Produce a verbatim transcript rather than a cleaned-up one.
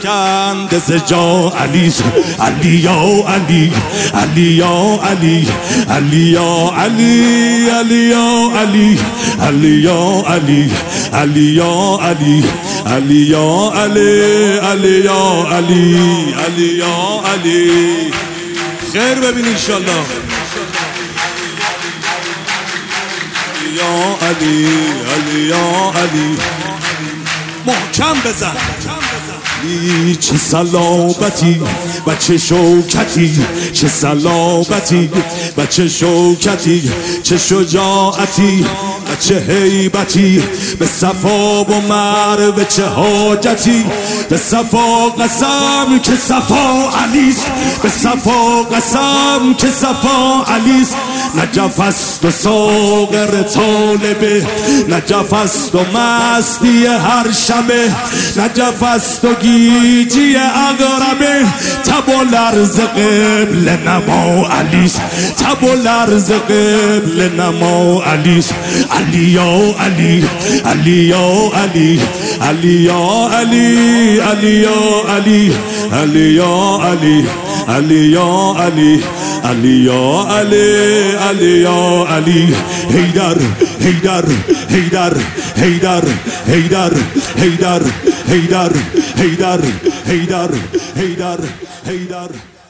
افکند ز جا علی علی یا علی علی یا علی علی یا علی علی یا علی علی یا علی علی یا علی علی یا علی علی یا علی علی یا علی. خیر ببین انشالله. یا علی علی یا علی محکم بزن. چه صلابتی و چه شوکتی، چه صلابتی و چه شوکتی، چه شجاعتی و چه هیبتی، به صفا و مروه چه حاجتی، به صفا قسم که صفا علیست، به صفا قسم که صفا علیست. نجف است و ساغر طالبه، نجف است و مستی هر شبه، نجف است و گیجی اغربه، تب و لرز قبل نما علیست، تب و لرز قبل نما علیست. علی یا علی علی یا علی علی یا علی علی یا علی علی یا علی علی یا علی علی یا علی علی یا علی. حیدر حیدر حیدر حیدر حیدر حیدر حیدر حیدر حیدر حیدر حیدر